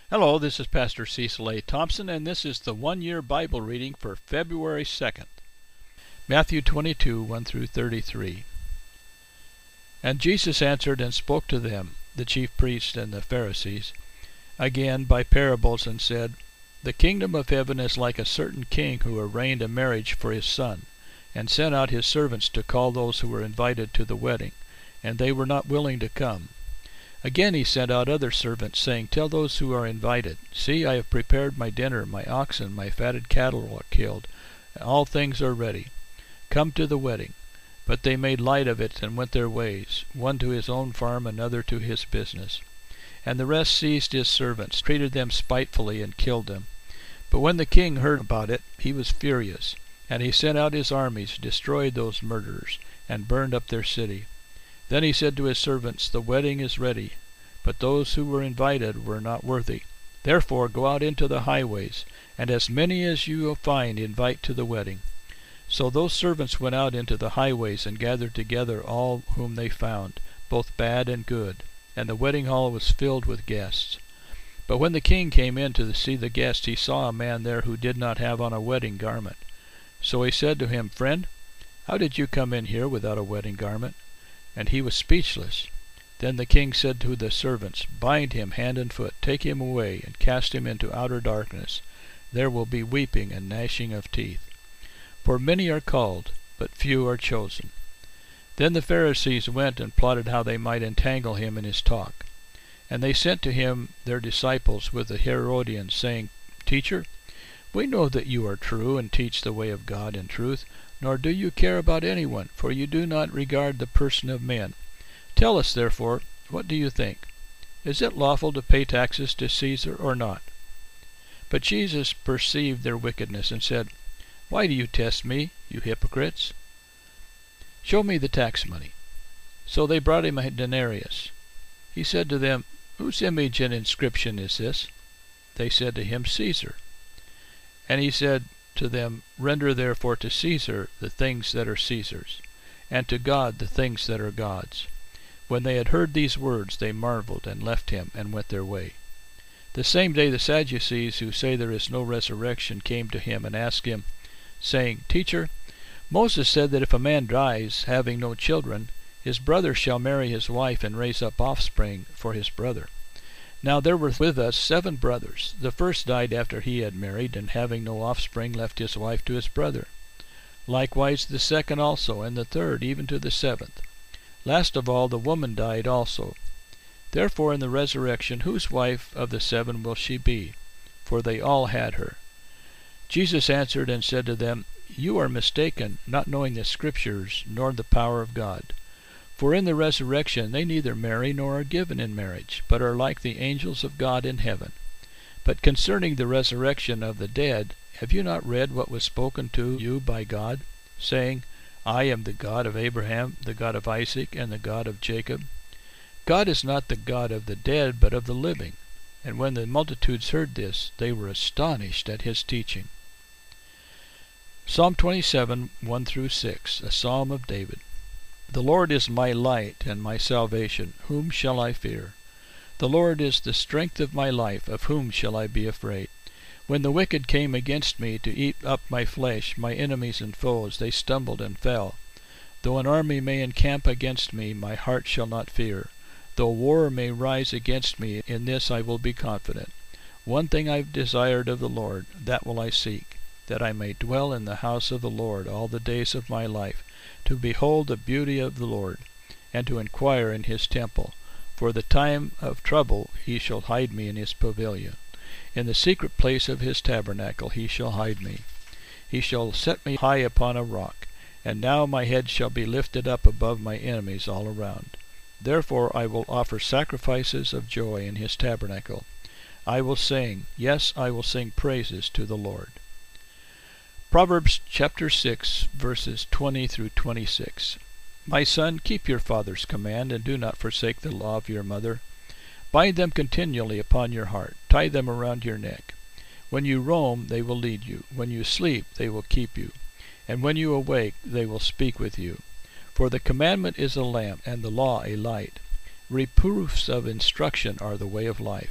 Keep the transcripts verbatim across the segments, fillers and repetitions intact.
Hello, this is Pastor Cecil A. Thompson, and this is the one-year Bible reading for February second. Matthew twenty-two, one through thirty-three. And Jesus answered and spoke to them, the chief priests and the Pharisees, again by parables, and said, The kingdom of heaven is like a certain king who arranged a marriage for his son, and sent out his servants to call those who were invited to the wedding, and they were not willing to come. Again he sent out other servants, saying, Tell those who are invited, See, I have prepared my dinner, my oxen, my fatted cattle are killed, and all things are ready. Come to the wedding. But they made light of it and went their ways, one to his own farm, another to his business. And the rest seized his servants, treated them spitefully, and killed them. But when the king heard about it, he was furious, and he sent out his armies, destroyed those murderers, and burned up their city. Then he said to his servants, The wedding is ready, but those who were invited were not worthy. Therefore go out into the highways, and as many as you find invite to the wedding. So those servants went out into the highways and gathered together all whom they found, both bad and good, and the wedding hall was filled with guests. But when the king came in to see the guests, he saw a man there who did not have on a wedding garment. So he said to him, Friend, how did you come in here without a wedding garment? And he was speechless. Then the king said to the servants, Bind him hand and foot, take him away, and cast him into outer darkness. There will be weeping and gnashing of teeth. For many are called, but few are chosen. Then the Pharisees went and plotted how they might entangle him in his talk. And they sent to him their disciples with the Herodians, saying, Teacher, we know that you are true and teach the way of God in truth, nor do you care about anyone, for you do not regard the person of men. Tell us, therefore, what do you think? Is it lawful to pay taxes to Caesar or not? But Jesus perceived their wickedness, and said, Why do you test me, you hypocrites? Show me the tax money. So they brought him a denarius. He said to them, Whose image and inscription is this? They said to him, Caesar. And he said to them, Render therefore to Caesar the things that are Caesar's, and to God the things that are God's. When they had heard these words, they marveled, and left him, and went their way. The same day the Sadducees, who say there is no resurrection, came to him, and asked him, saying, Teacher, Moses said that if a man dies, having no children, his brother shall marry his wife, and raise up offspring for his brother. Now there were with us seven brothers. The first died after he had married, and having no offspring left his wife to his brother. Likewise the second also, and the third, even to the seventh. Last of all the woman died also. Therefore in the resurrection whose wife of the seven will she be? For they all had her. Jesus answered and said to them, You are mistaken, not knowing the Scriptures, nor the power of God. For in the resurrection they neither marry nor are given in marriage, but are like the angels of God in heaven. But concerning the resurrection of the dead, have you not read what was spoken to you by God, saying, I am the God of Abraham, the God of Isaac, and the God of Jacob? God is not the God of the dead, but of the living. And when the multitudes heard this, they were astonished at his teaching. Psalm twenty-seven, one through six, a psalm of David. The Lord is my light and my salvation. Whom shall I fear? The Lord is the strength of my life. Of whom shall I be afraid? When the wicked came against me to eat up my flesh, my enemies and foes, they stumbled and fell. Though an army may encamp against me, my heart shall not fear. Though war may rise against me, in this I will be confident. One thing I have desired of the Lord, that will I seek, that I may dwell in the house of the Lord all the days of my life, to behold the beauty of the Lord, and to inquire in his temple. For the time of trouble he shall hide me in his pavilion. In the secret place of his tabernacle he shall hide me. He shall set me high upon a rock, and now my head shall be lifted up above my enemies all around. Therefore I will offer sacrifices of joy in his tabernacle. I will sing, yes, I will sing praises to the Lord. Proverbs chapter six, verses twenty through twenty-six. My son, keep your father's command, and do not forsake the law of your mother. Bind them continually upon your heart. Tie them around your neck. When you roam, they will lead you. When you sleep, they will keep you. And when you awake, they will speak with you. For the commandment is a lamp, and the law a light. Reproofs of instruction are the way of life,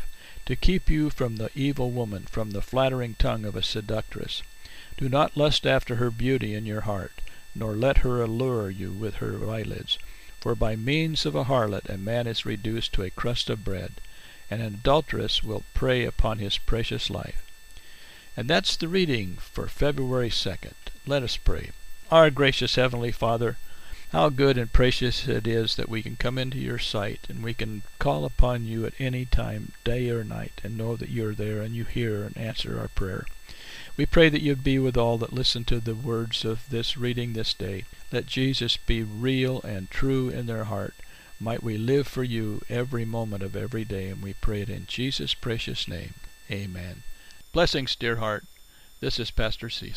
to keep you from the evil woman, from the flattering tongue of a seductress. Do not lust after her beauty in your heart, nor let her allure you with her eyelids. For by means of a harlot a man is reduced to a crust of bread, and an adulteress will prey upon his precious life. And that's the reading for February second. Let us pray. Our gracious Heavenly Father, how good and precious it is that we can come into your sight and we can call upon you at any time, day or night, and know that you're there and you hear and answer our prayer. We pray that you'd be with all that listen to the words of this reading this day. Let Jesus be real and true in their heart. Might we live for you every moment of every day, and we pray it in Jesus' precious name. Amen. Blessings, dear heart. This is Pastor Cecil.